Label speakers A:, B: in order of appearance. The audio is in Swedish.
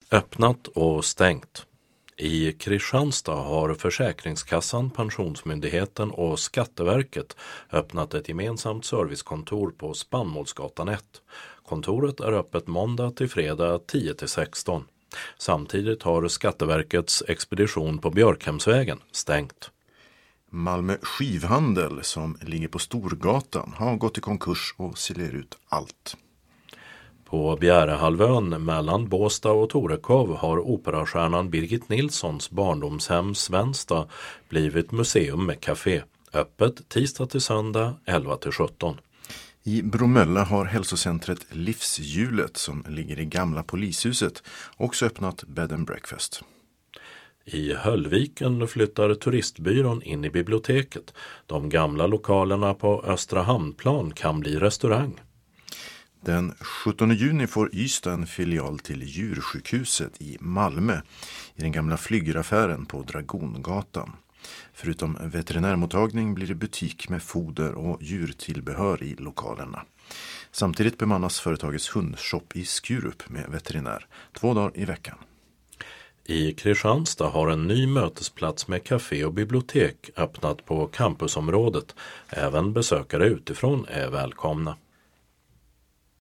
A: Öppnat och stängt. I Kristianstad har Försäkringskassan, Pensionsmyndigheten och Skatteverket öppnat ett gemensamt servicekontor på Spannmålsgatan 1. Kontoret är öppet måndag till fredag 10-16. Samtidigt har Skatteverkets expedition på Björkhemsvägen stängt.
B: Malmö skivhandel som ligger på Storgatan har gått i konkurs och säljer ut allt.
A: På Bjärehalvön mellan Båstad och Torekov har operastjärnan Birgit Nilssons barndomshem Svensta blivit museum med café. Öppet tisdag till söndag 11-17.
B: I Bromölla har hälsocentret Livshjulet som ligger i gamla polishuset också öppnat bed and breakfast.
A: I Höllviken flyttar turistbyrån in i biblioteket. De gamla lokalerna på Östra Hamnplan kan bli restaurang.
B: Den 17 juni får Ystad en filial till djursjukhuset i Malmö i den gamla flygeraffären på Dragongatan. Förutom veterinärmottagning blir det butik med foder och djurtillbehör i lokalerna. Samtidigt bemannas företagets hundshop i Skurup med veterinär 2 dagar i veckan.
A: I Kristianstad har en ny mötesplats med café och bibliotek öppnat på campusområdet. Även besökare utifrån är välkomna.